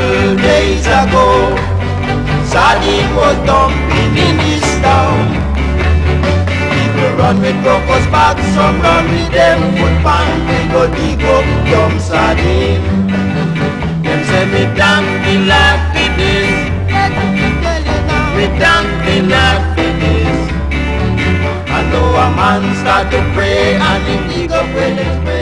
old days ago, sardine was dumping in this town. People run with crocus bags, some run with them foot pan. We go dig up dumb sardine. Them say me thank the Lord for this. Me thank the Lord for this. I know a man start to pray and he dig up where they pray.